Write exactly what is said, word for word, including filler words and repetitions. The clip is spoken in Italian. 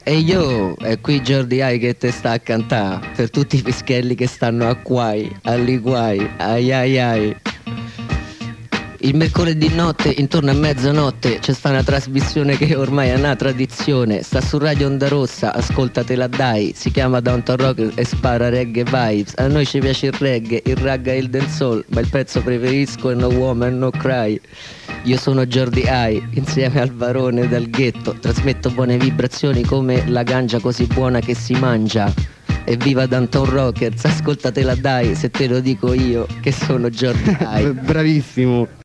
E io, è qui Jordi Ai che te sta a cantare per tutti i fischelli che stanno a quai, alli guai, ai ai ai. Il mercoledì notte, intorno a mezzanotte, c'è sta una trasmissione che ormai è una tradizione. Sta su Radio Onda Rossa, ascoltatela dai. Si chiama Downtown Rock e spara reggae vibes. A noi ci piace il reggae, il ragga e il dancehall, ma il pezzo preferisco è No Woman No Cry. Io sono Jordi Ai, insieme al Varone dal ghetto. Trasmetto buone vibrazioni come la ganja così buona che si mangia. Evviva Downtown Rockers, ascoltatela dai, se te lo dico io che sono Jordi Ai. Bravissimo.